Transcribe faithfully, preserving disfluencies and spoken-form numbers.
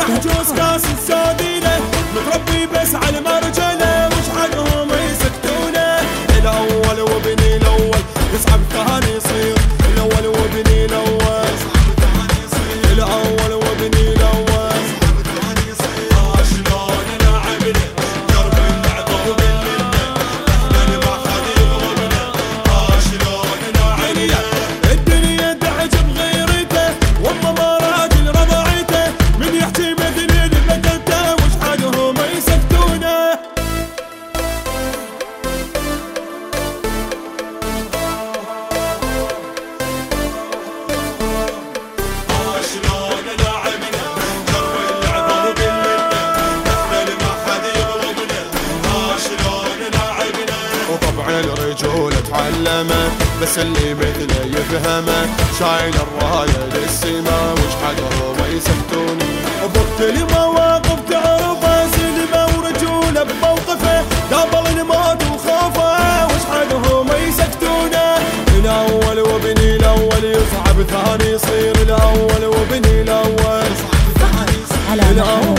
محجوز كاس السودينه متربي بس على المرجله وش حقهم يسكتونه الاول وبني الاول يصعب الثاني يصير الاول وبني الاول يصعب الثاني يصير الاول وبني الاول يصعب الثاني يصير شلون نلعبنا درب اللعبه وبالمنه احنا اللي ما حد يضربنا شلون نلعبنا الدنيا تعجب غيرته والله ما راجل رضعته من يحكي مثل بدلته وش حقهم يسكتونه الرجولة تعلمه بس اللي مثله يفهمه شايل الراية للسما وش حقهم يسكتونه بقتل مواقف تعرفه سلمه ورجولة بموقفه قابل الموت وخوفه وش حقهم يسكتونه الاول وبني الاول يصعب ثاني يصير الاول وبني الاول يصعب ثاني يصير